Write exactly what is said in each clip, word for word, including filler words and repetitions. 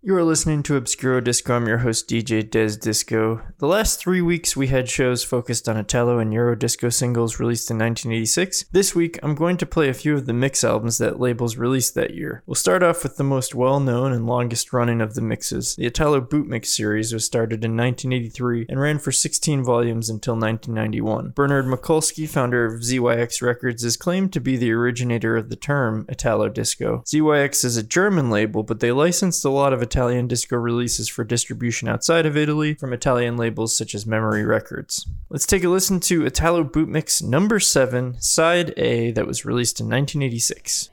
You are listening to Obscuro Disco. I'm your host, D J Des Disco. The last three weeks we had shows focused on Italo and Euro disco singles released in nineteen eighty-six. This week, I'm going to play a few of the mix albums that labels released that year. We'll start off with the most well-known and longest running of the mixes. The Italo Boot Mix series was started in nineteen eighty-three and ran for sixteen volumes until nineteen ninety-one. Bernard Mikulski, founder of Z Y X Records, is claimed to be the originator of the term Italo Disco. Z Y X is a German label, but they licensed a lot of Italo Italian disco releases for distribution outside of Italy from Italian labels such as Memory Records. Let's take a listen to Italo Boot Mix number seven, Side A, that was released in nineteen eighty-six.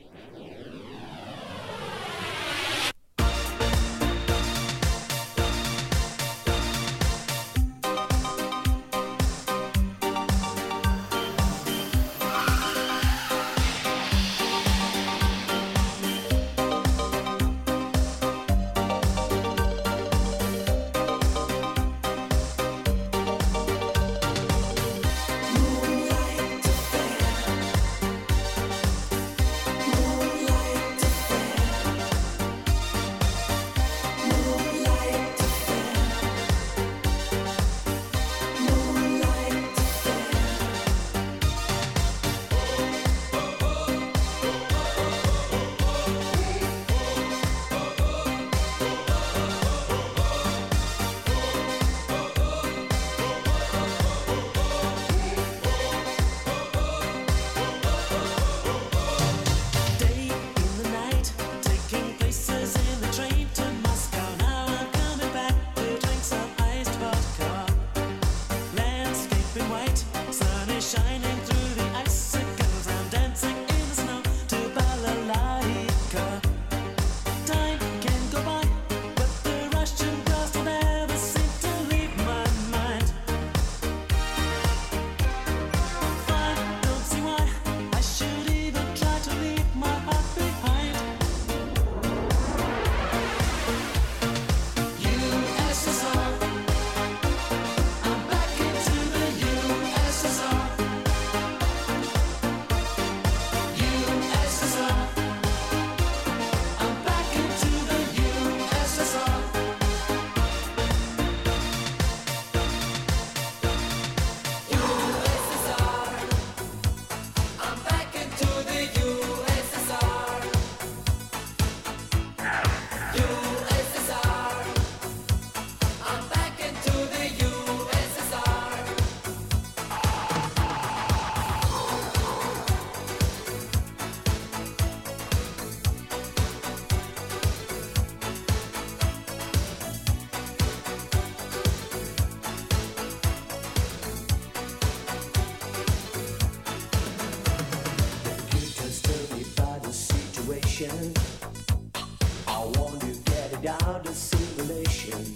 I want to get it out of simulation.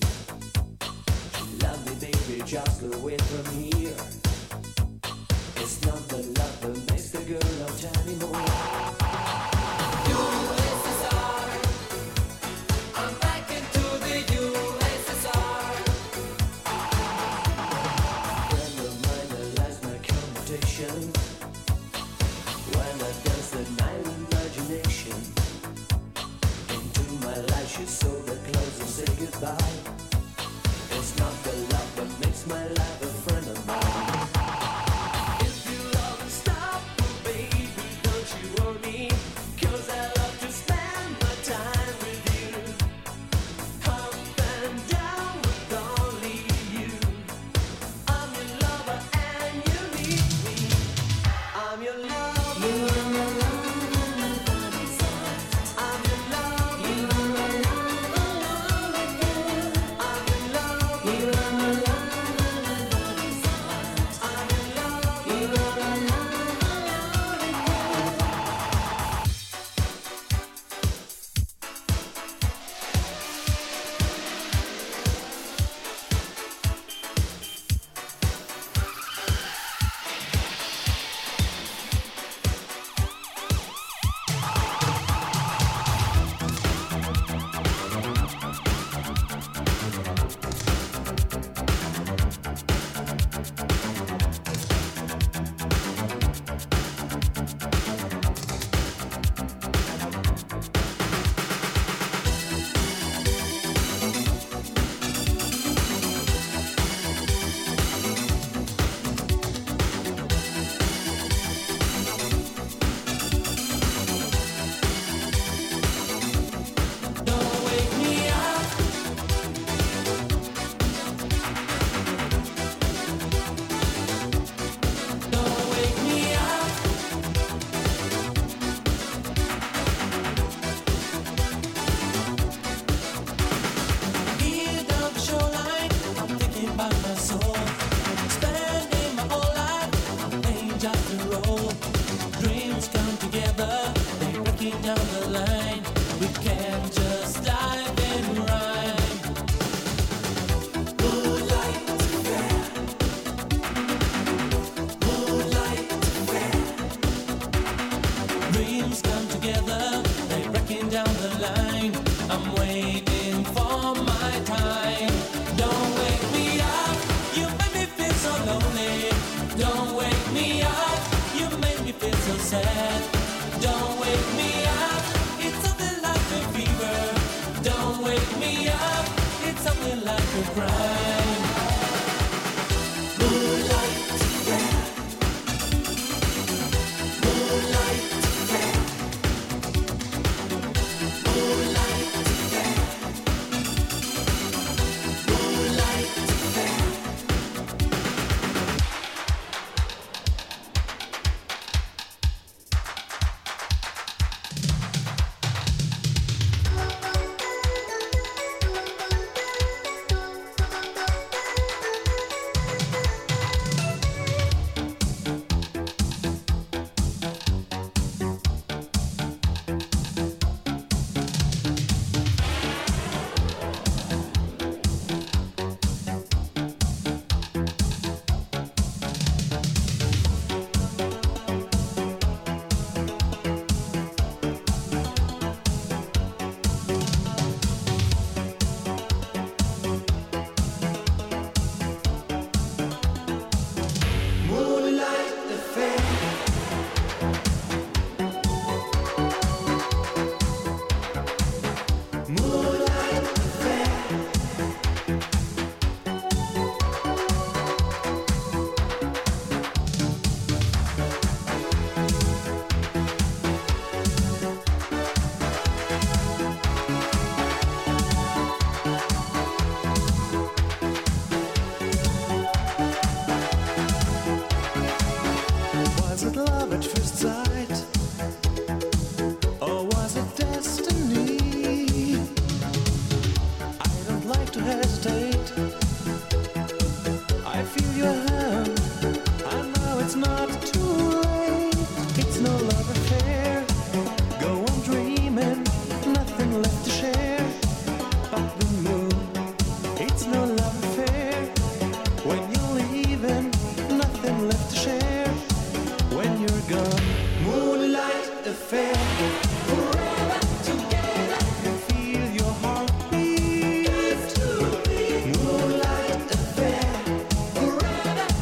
Love me, baby, just go away from here. It's not the love that makes the girl out anymore. U S S R, I'm back into the U S S R. Friend of mine, I lost my computation. When I dance the night imagination into my life, she saw the clothes and said goodbye. It's not the love that makes my life a friend of mine. If you love and stop, baby, don't you want me? 'Cause I love to spend my time with you. Up and down with only you. I'm your lover and you need me. I'm your lover. I'm your lover. time. Don't wake me up, you make me feel so lonely. Don't wake me up, you make me feel so sad. Don't wake me up, it's something like a fever. Don't wake me up, it's something like a crime. Moonlight, yeah. Moonlight, yeah. Moonlight, yeah. Moonlight, yeah. Forever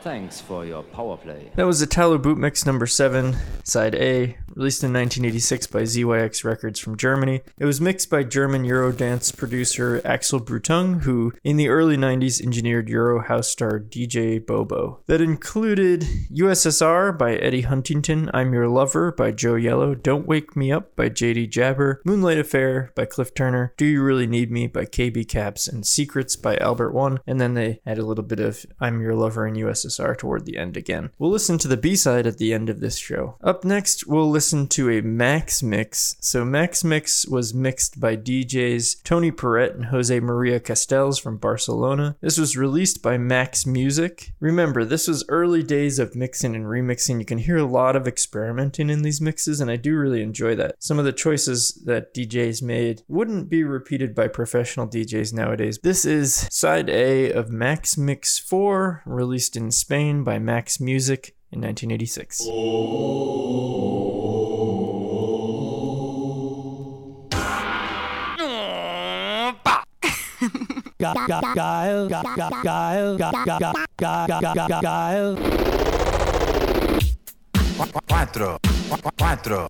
Thanks for your power play. That was Italo Boot Mix number seven, side A, released in nineteen eighty-six by Z Y X Records from Germany. It was mixed by German Eurodance producer Axel Brutung, who in the early nineties engineered Euro house star D J Bobo. That included U S S R by Eddie Huntington, I'm Your Lover by Joe Yellow, Don't Wake Me Up by J D Jabber, Moonlight Affair by Cliff Turner, Do You Really Need Me by K B Caps, and Secrets by Albert One, and then they had a little bit of I'm Your Lover and U S S R toward the end again. We'll listen to the B-side at the end of this show. Up next, we'll listen to a Max Mix. So Max Mix was mixed by D Js Tony Perret and Jose Maria Castells from Barcelona. This was released by Max Music. Remember, this was early days of mixing and remixing. You can hear a lot of experimenting in these mixes, and I do really enjoy that. Some of the choices that D Js made wouldn't be repeated by professional D Js nowadays. This is side A of Max Mix four, released in Spain by Max Music in nineteen eighty-six. Cuatro, cuatro,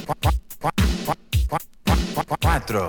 cuatro.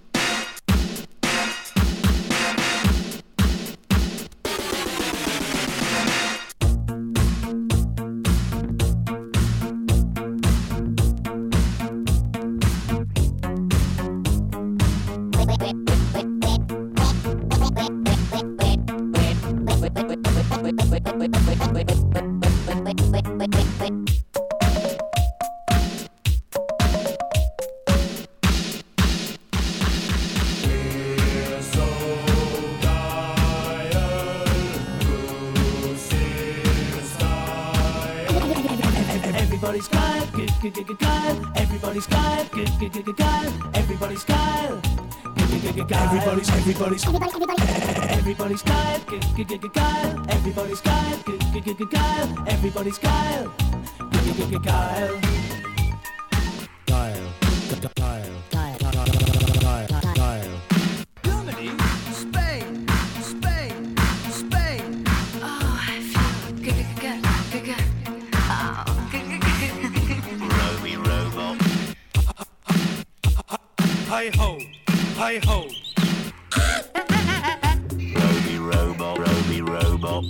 Everybody's Kyle, good, good, good, good, Kyle. Everybody's Kyle, good, good, good, good, Kyle. Everybody's Kyle, good, good, good, good, Kyle. Everybody's, everybody's, everybody, everybody. Everybody's Kyle, good, good, good, good, Kyle. Everybody's Kyle, good, good, good, good, Kyle. Everybody's Kyle, good, good, good, good, Kyle. Kyle, Kyle, Kyle, Kyle, Kyle, Kyle. Germany, Spain, Spain, Spain. Oh, I feel good, good, good, good, good. Oh, good, good, good, good, good. Roby Robot. Hi ho, hi ho. Roby Robot. Roby Robot.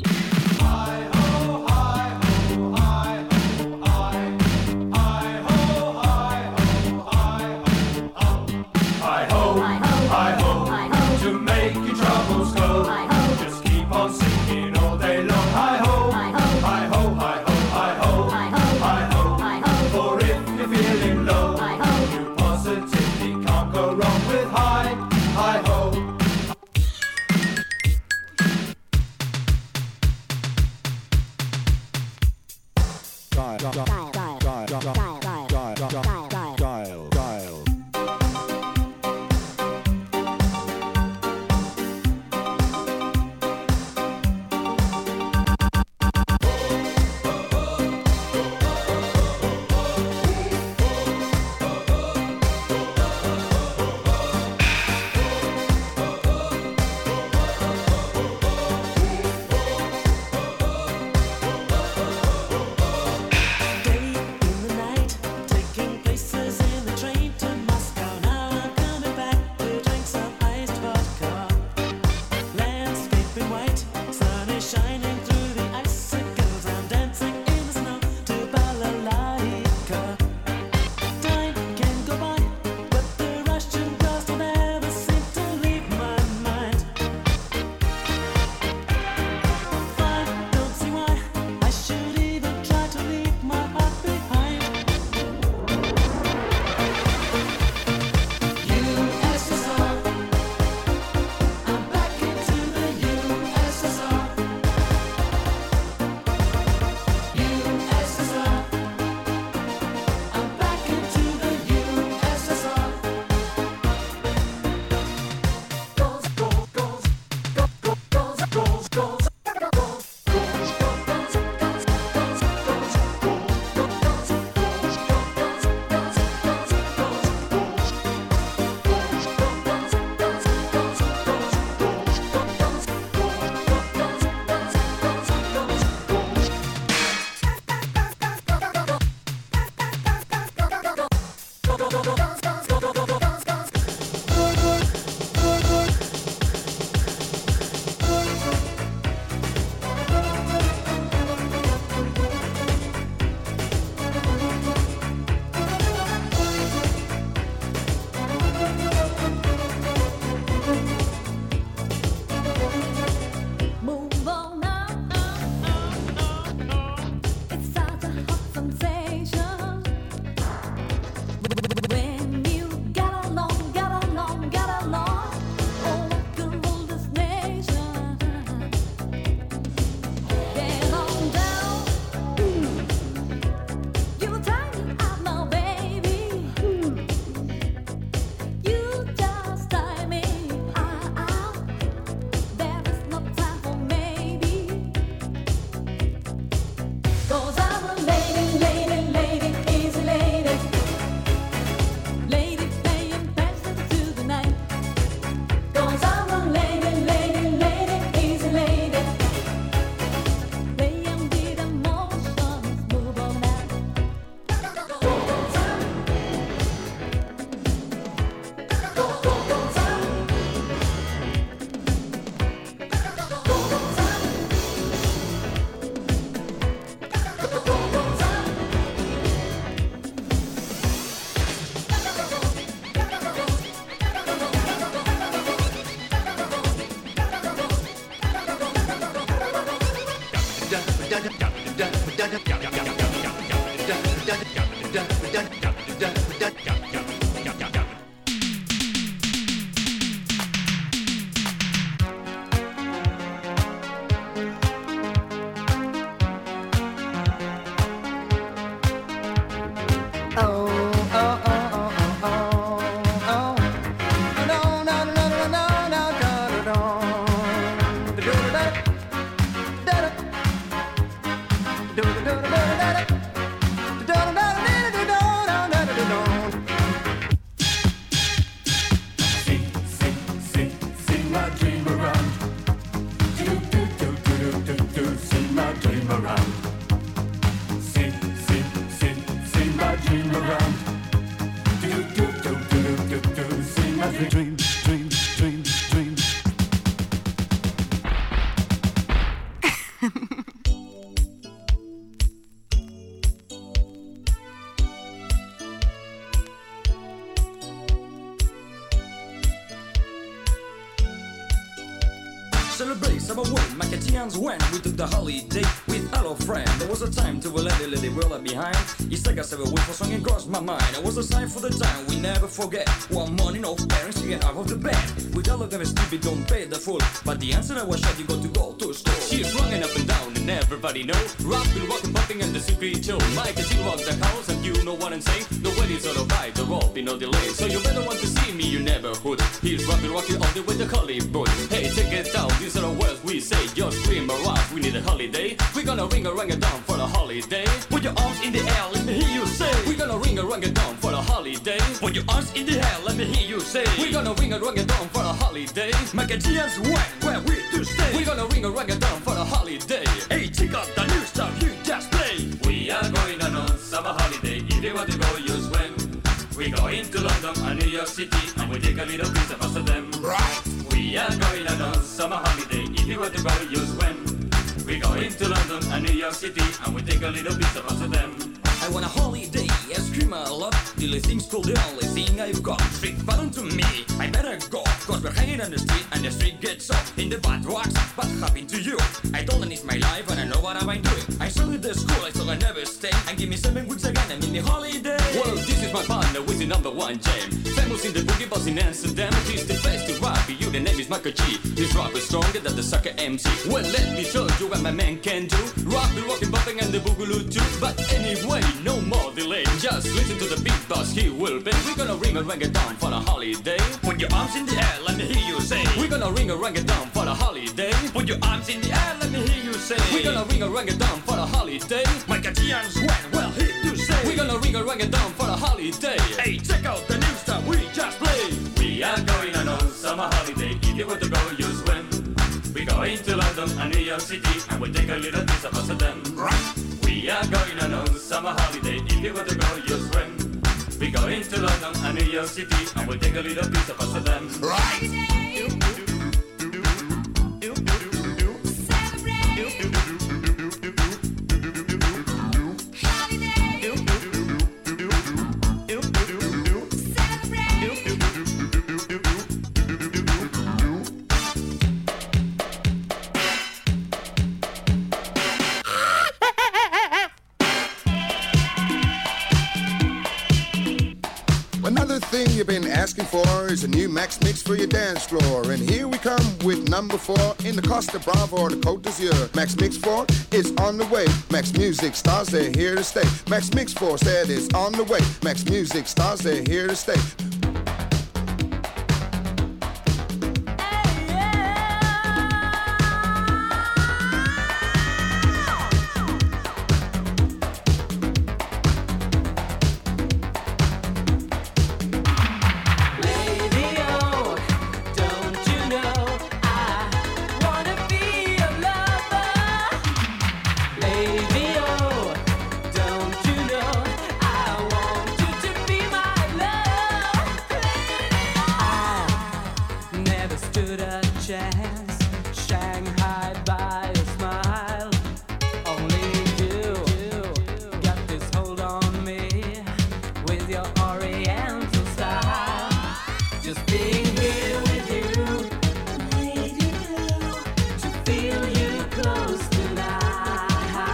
Celebrate summer way, Macatians when we took the holiday with our friend. There was a time to let it, let it roll behind. It's like a seven week for song across my mind. It was a sign for the time we never forget. One morning, no parents to get out of the bed. With all of them stupid, don't pay the fool. But the answer I was shot, you got to go to school. She's running up and down and everybody know. Rockin', rockin', popping and the secret show. Mike, she walks the house and you know what I'm saying. The wedding's all right, the rope, no delay. So you better want to see me, you never would. He's rockin', rockin' all the way to Hollywood. Hey, check it out, these are the words we say. Just scream around, we need a holiday. We're gonna ring a rang a dong for a holiday. Put your arms in the air, let me hear you say. We're gonna ring a rang a dong for a holiday. Put your arms in the air, let me hear you say. We're gonna ring a rang a dong for a holiday. Macatians when, where we to stay. We're gonna ring a rang a dong for a holiday. Hey, check out the new stuff you just play. We are going on a summer holiday. If you want to go, you swim. We go into London and New York City, and we take a little piece of us of them. Right. We are going on a summer holiday. If you want to go, you swim. We go into London and New York City, and we take a little piece of us of them. I want a holiday, I scream a lot. Till things cool, the only thing I've got. Street button to me, I better go. Cause we're hanging on the street and the street gets up. In the bad rocks, what happened to you? I don't know it's my life and I know what am I doing. I started the school, I thought I never stay. And give me seven weeks again, I'm in the holiday. Well, this is my partner with the number one jam. Famous in the boogie bus in Amsterdam. He's the best to rap, you the name is Michael G. His rap is stronger than the sucker M C. Well, let me show you what my man can do. Rock the rockin', bumping and the boogaloo too. But anyway, no more delay. Just listen to the beat boss, he will pay. We're gonna ring a rang a dong for a holiday. Put your arms in the air, let me hear you say. We're gonna ring a rang a dong for a holiday. Put your arms in the air, let me hear you say. We're gonna ring a rang a dong for a holiday. Macatians when, well, hit to say. We're gonna ring a rang a dong for a holiday. Hey, check out the new stuff we just played. We are going on a summer holiday. If you want to go, you swim. We go into London and New York City, and we take a little piece of us of them. Right. We are going on a summer holiday. If you want to go, you swim. We go into London and New York City, and we take a little piece of us of them. Right. Thing you've been asking for is a new Max Mix for your dance floor. And here we come with number four in the Costa Brava or the Côte d'Azur. Max Mix four is on the way. Max Music stars, they're here to stay. Max Mix four said it's on the way. Max Music stars, they're here to stay. Feel you close tonight.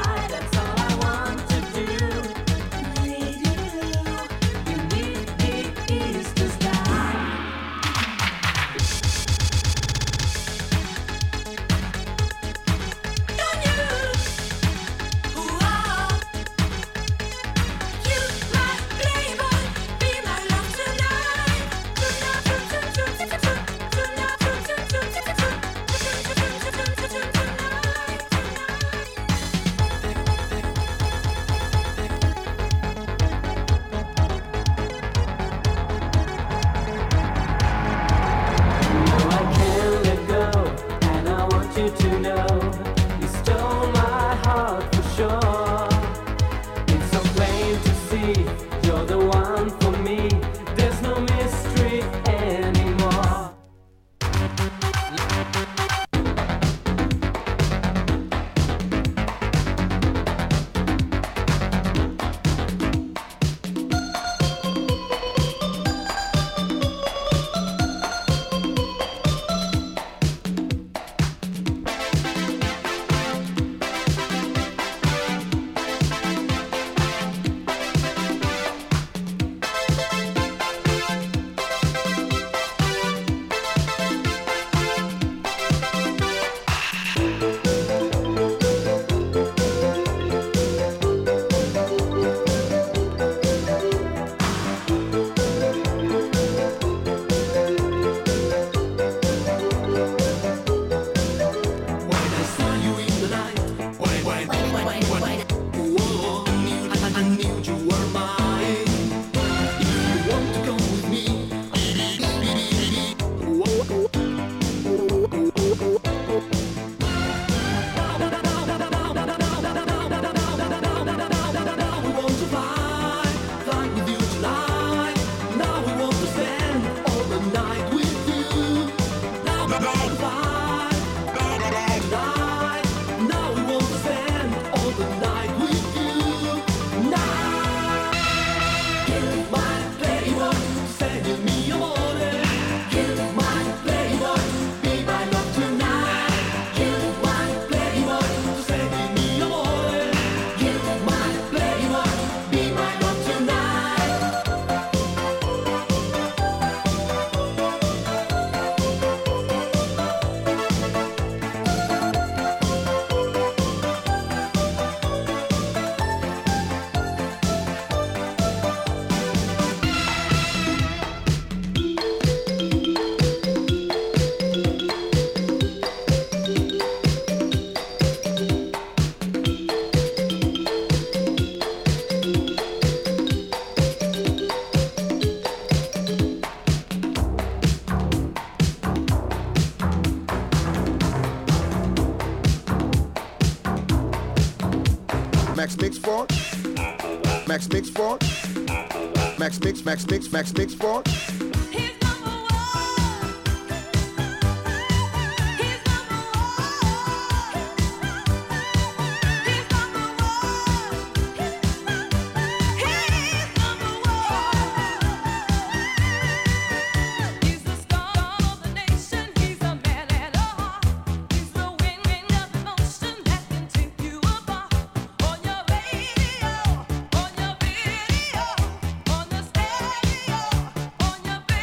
Max Mix for? Max Mix for? Max Mix, Max Mix, Max Mix for? On your video, on the stereo, on your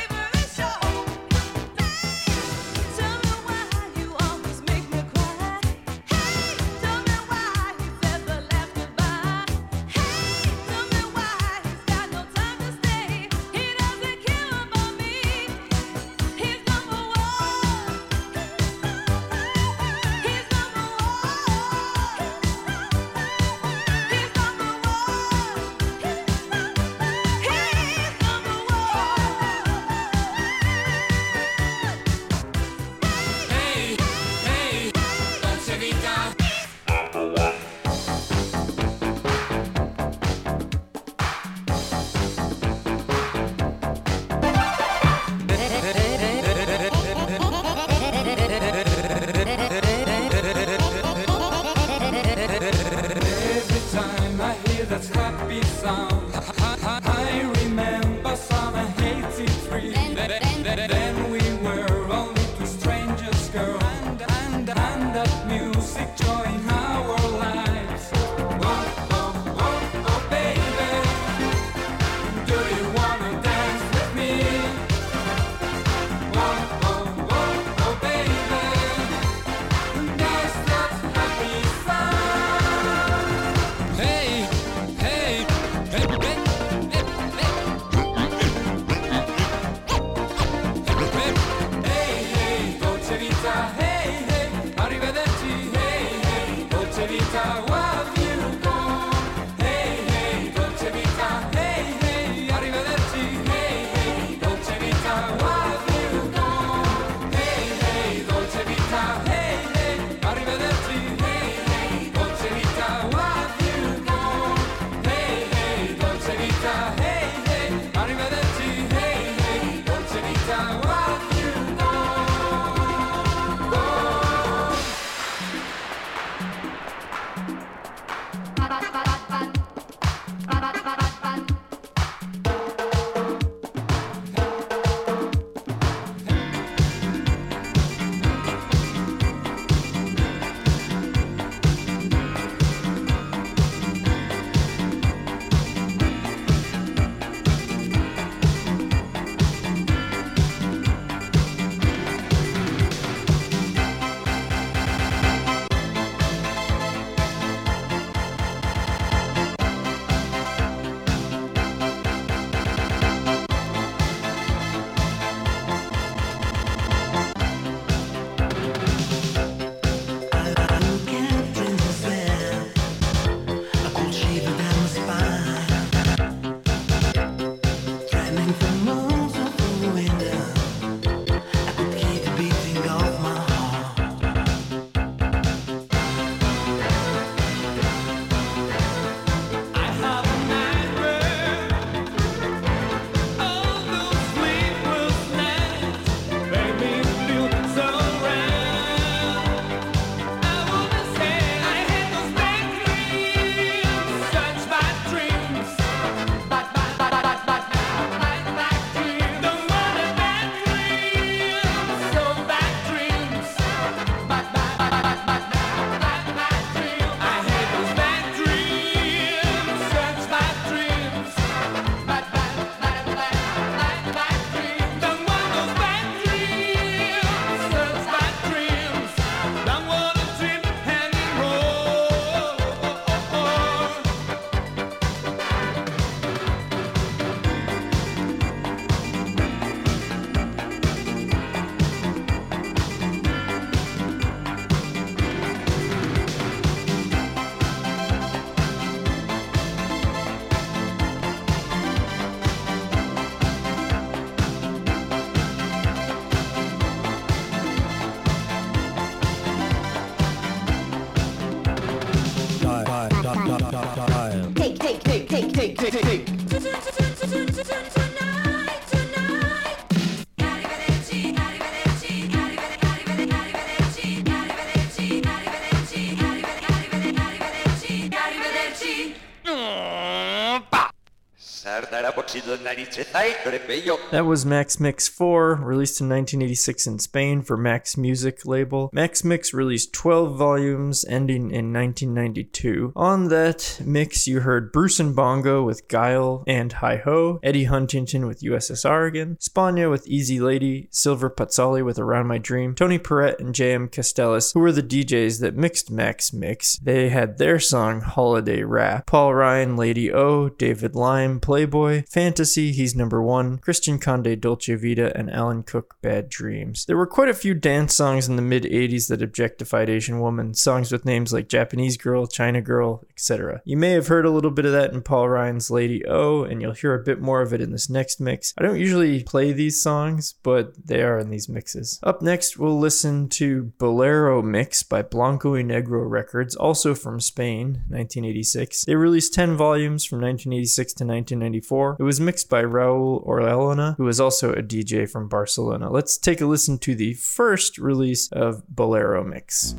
That was Max Mix four, released in nineteen eighty-six in Spain for Max Music label. Max Mix released twelve volumes, ending in nineteen ninety-two. On that mix, you heard Bruce and Bongo with Guile and Hi Ho, Eddie Huntington with U S S R again, Spagna with Easy Lady, Silver Pazzoli with Around My Dream, Tony Perrette and J M Castells, who were the D Js that mixed Max Mix. They had their song Holiday Rap. Paul Ryan, Lady O, David Lime, Playboy, Fantasy, He's Number One, Christian Conde, Dolce Vita, and Alan Cook, Bad Dreams. There were quite a few dance songs in the mid eighties that objectified Asian women, songs with names like Japanese Girl, China Girl, et cetera. You may have heard a little bit of that in Paul Ryan's Lady O, and you'll hear a bit more of it in this next mix. I don't usually play these songs, but they are in these mixes. Up next, we'll listen to Bolero Mix by Blanco y Negro Records, also from Spain, nineteen eighty-six. They released ten volumes from nineteen eighty-six to nineteen ninety-four. It was mixed by Raul Orellana, who was also a D J from Barcelona. Let's take a listen to the first release of Bolero Mix.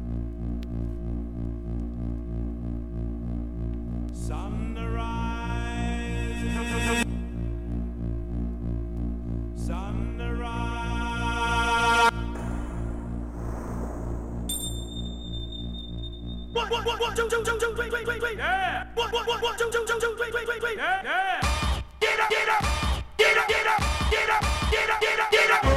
One, one, one, one, two, two, two, two, wait, wait, wait, wait. Yeah. One, one, one, one, two, two, two, two, wait, wait, wait, wait. Yeah. Yeah. Get up, get up, get up, get up, get up, get up, get up, get up.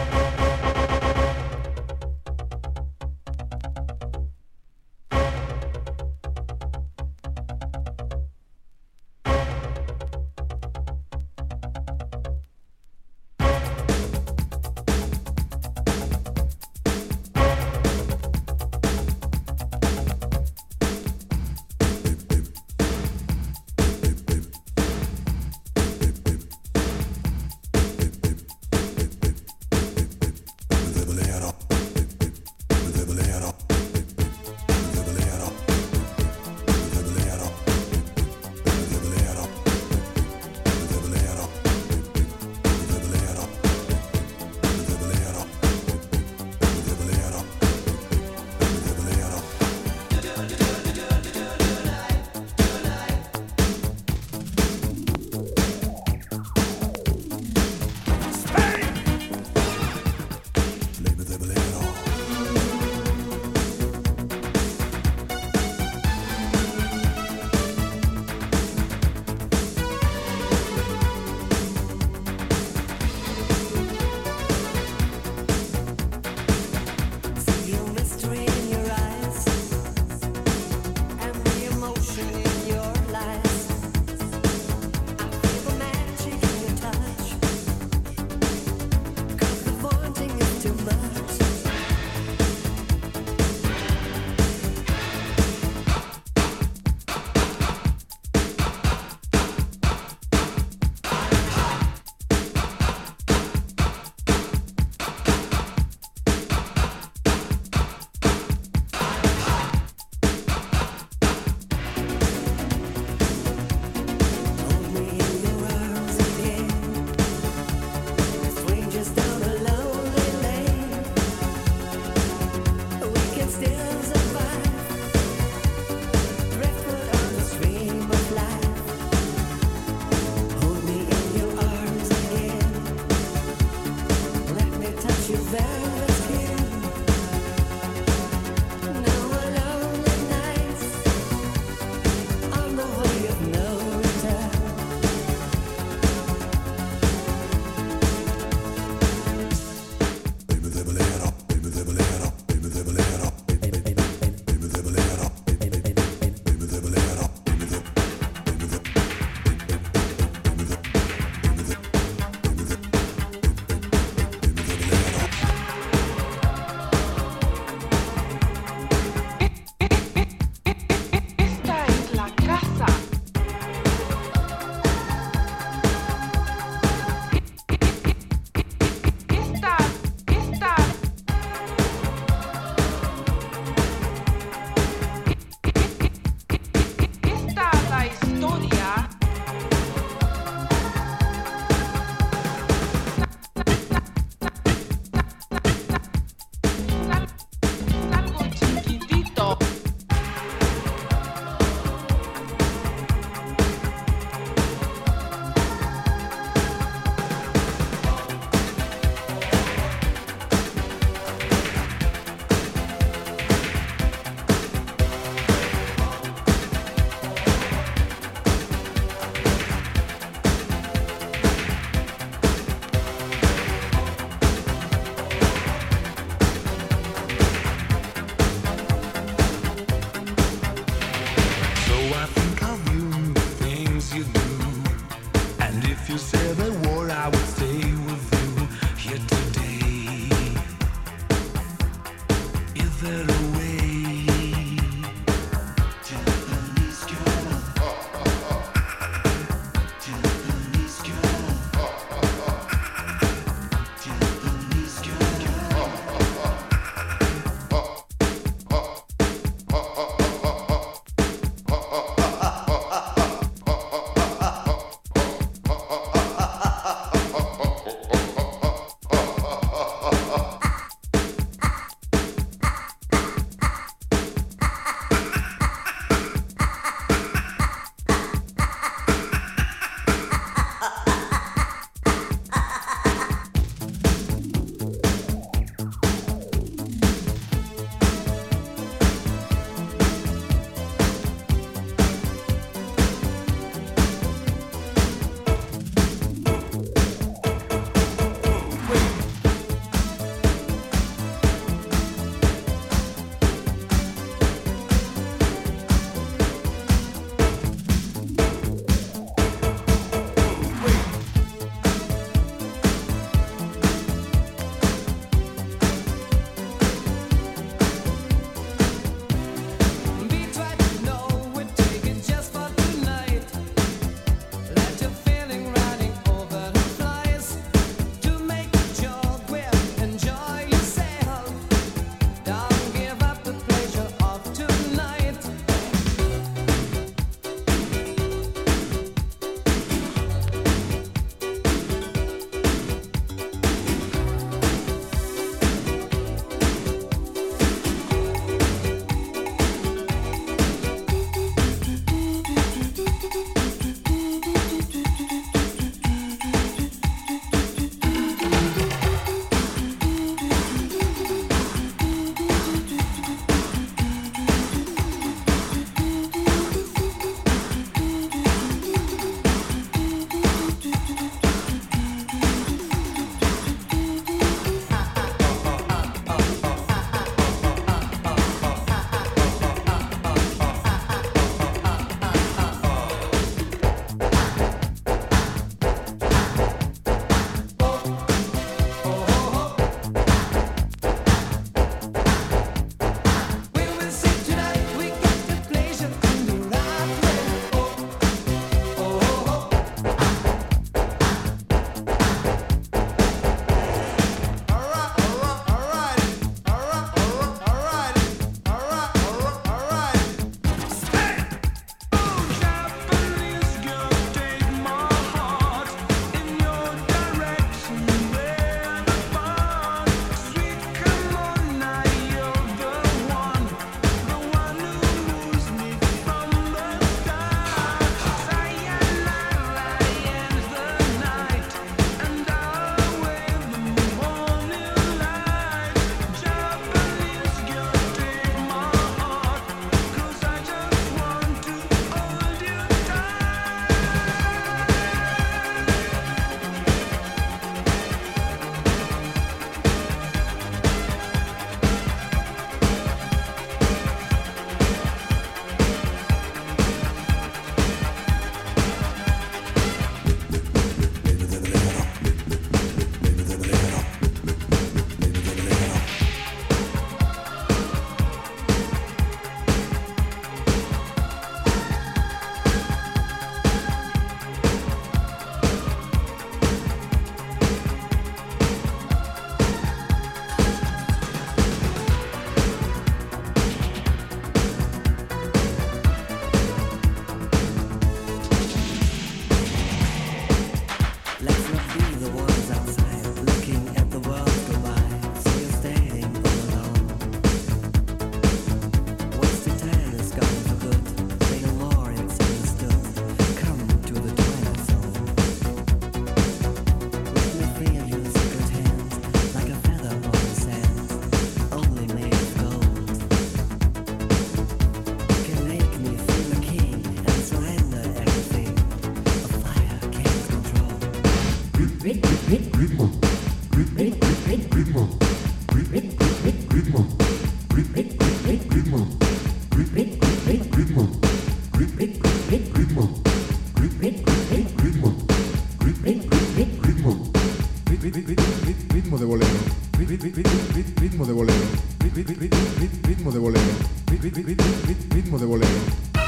rit- rit- rit- rit- ritmo de bolero.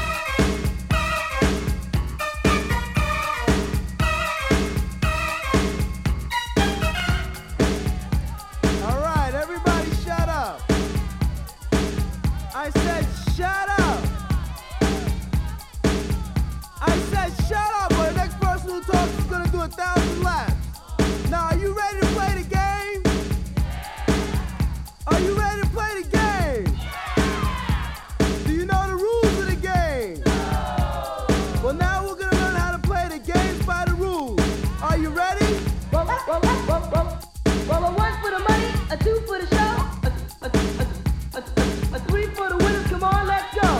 All right, everybody shut up. I said shut up. I said shut up, or the next person who talks is gonna do a thousand laps. Now, are you ready to play the game? Are you ready to play the game? Do you know the rules of the game? Well, now we're gonna learn how to play the games by the rules. Are you ready? Well, well, well, well, well, well, a one for the money, a two for the show, a, a, a, a, a, a three for the winners. Come on, let's go.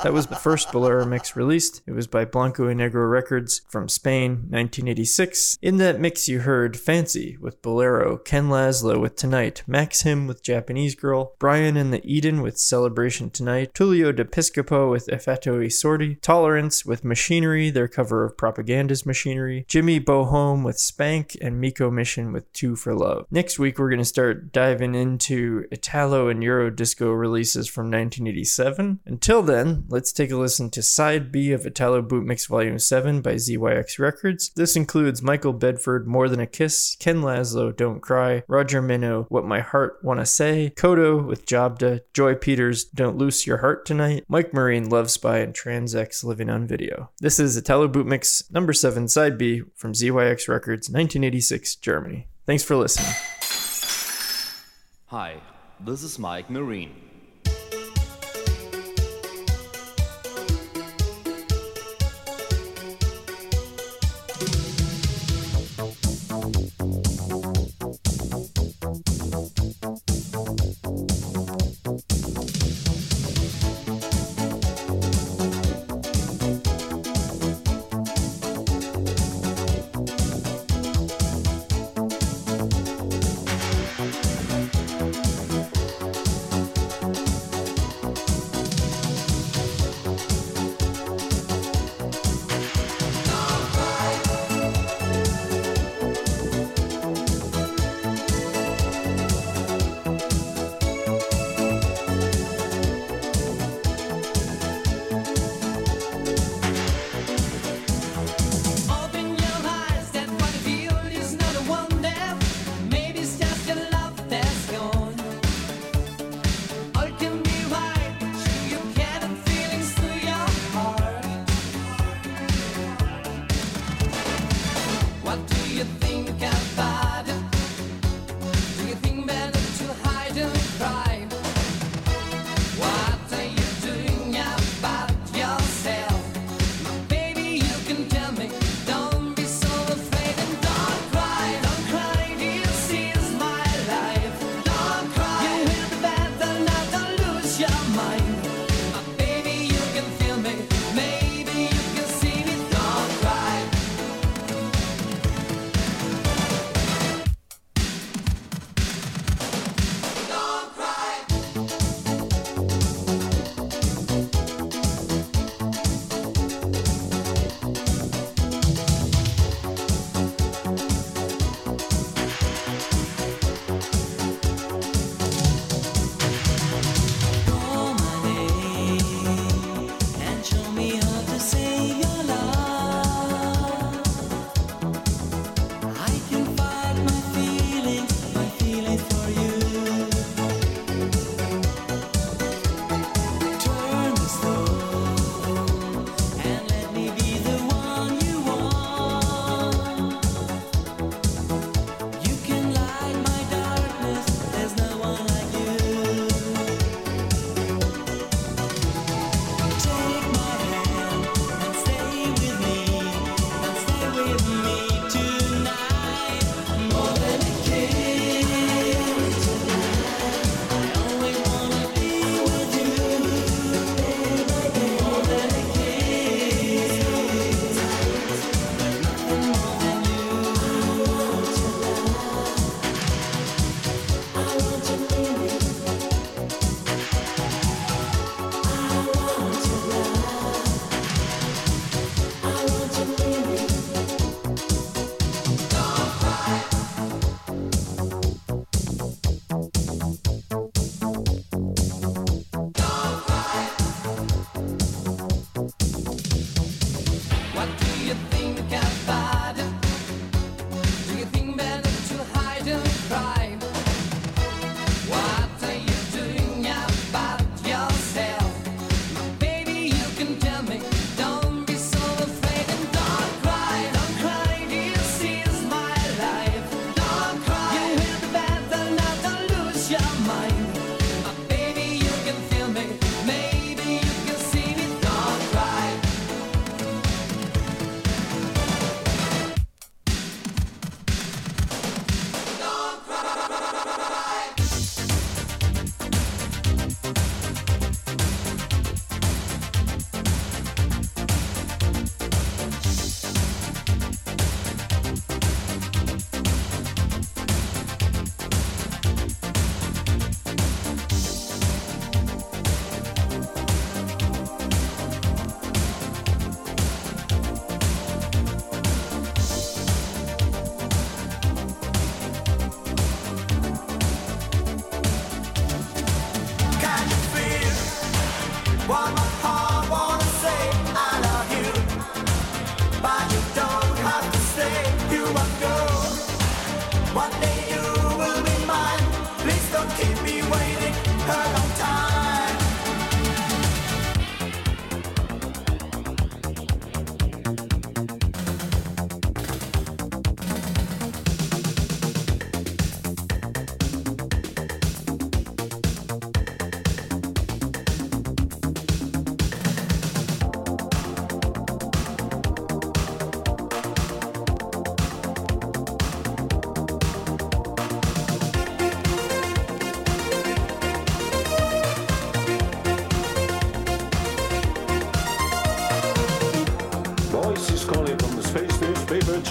That was the first Bolero mix released. It was by Blanco y Negro Records from Spain, nineteen eighty-six. In that mix you heard Fancy with Bolero, Ken Laszlo with Tonight, Max Him with Japanese Girl, Brian and the Eden with Celebration Tonight, Tullio de Piscopo with Effetto y Sordi, Tolerance with Machinery, their cover of Propaganda's Machinery, Jimmy Bohome with Spank, and Miko Mission with Two for Love. Next week we're going to start diving into Italo and Euro disco releases from nineteen eighty-seven. Until then, let's take a listen to Side B of Italo Boot Mix Volume seven by Z Y X Records. This includes Michael Bedford, More Than a Kiss, Ken Laszlo, Don't Cry, Roger Minnow, What My Heart Wanna Say, Kodo with Jobda, Joy Peters, Don't Loose Your Heart Tonight, Mike Marine, Love Spy, and Transex Living on Video. This is Italo Boot Mix number seven, Side B from Z Y X Records, nineteen eighty-six, Germany. Thanks for listening. Hi, this is Mike Marine.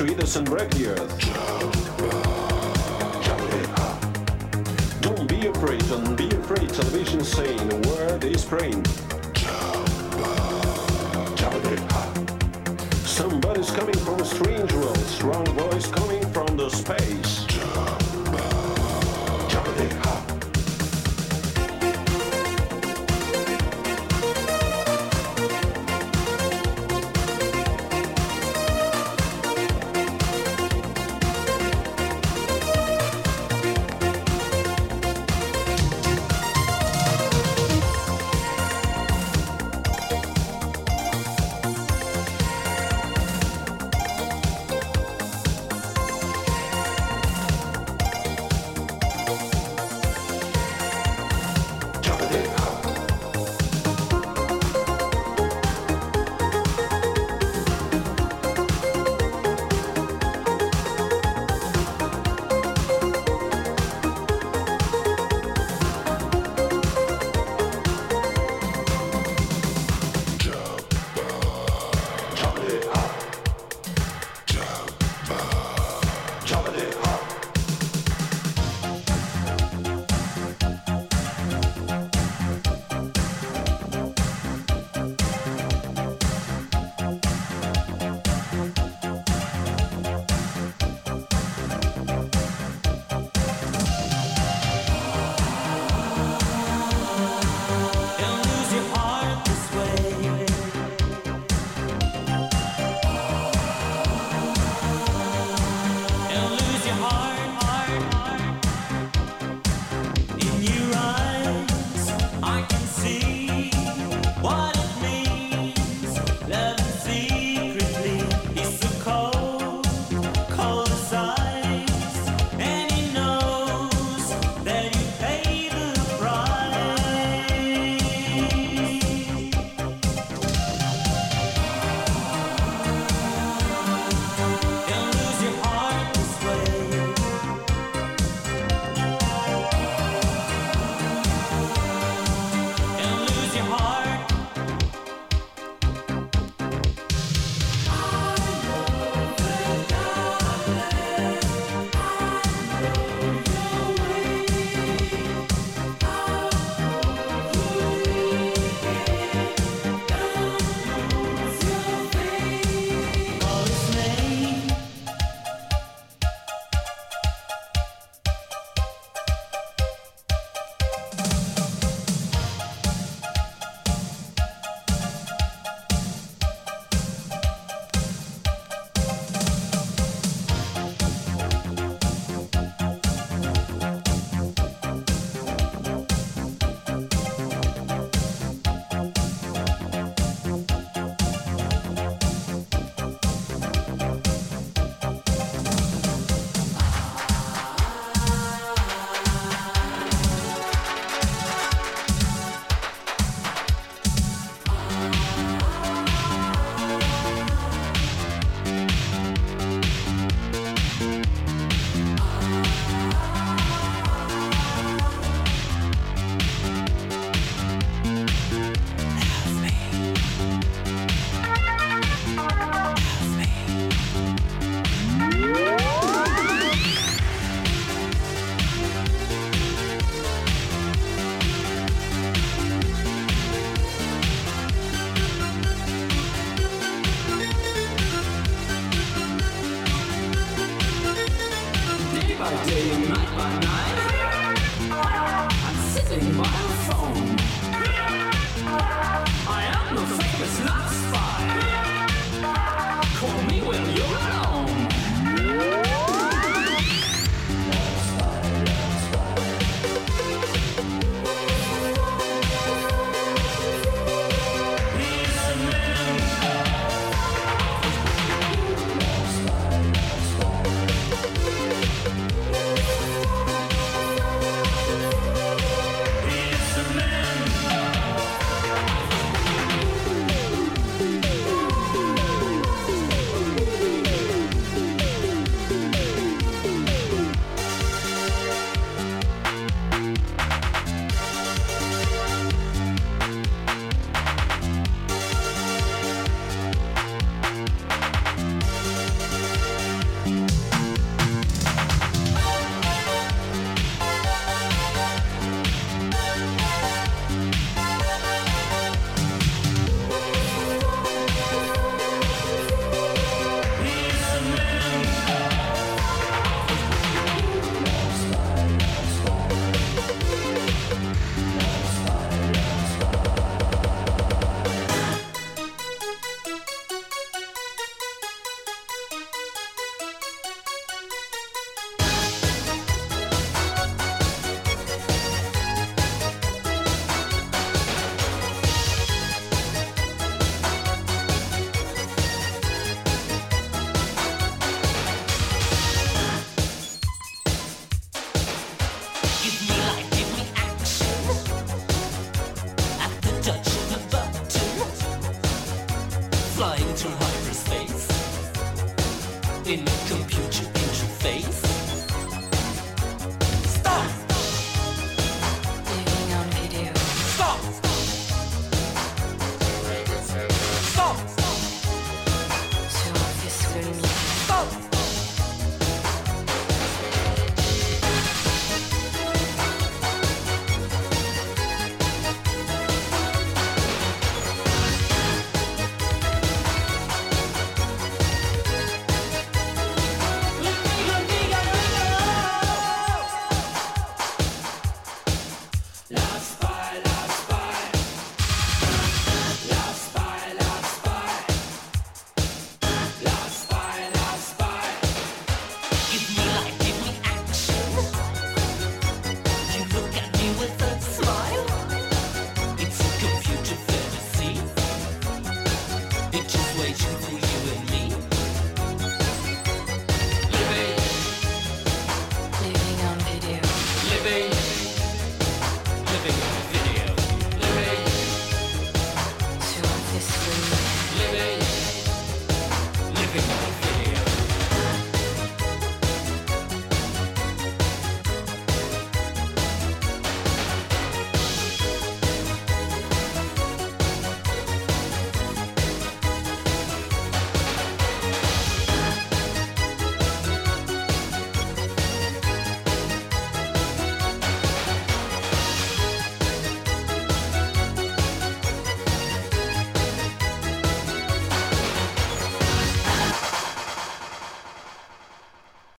treat us and break the earth. Don't be afraid, don't be afraid, television saying the word is praying.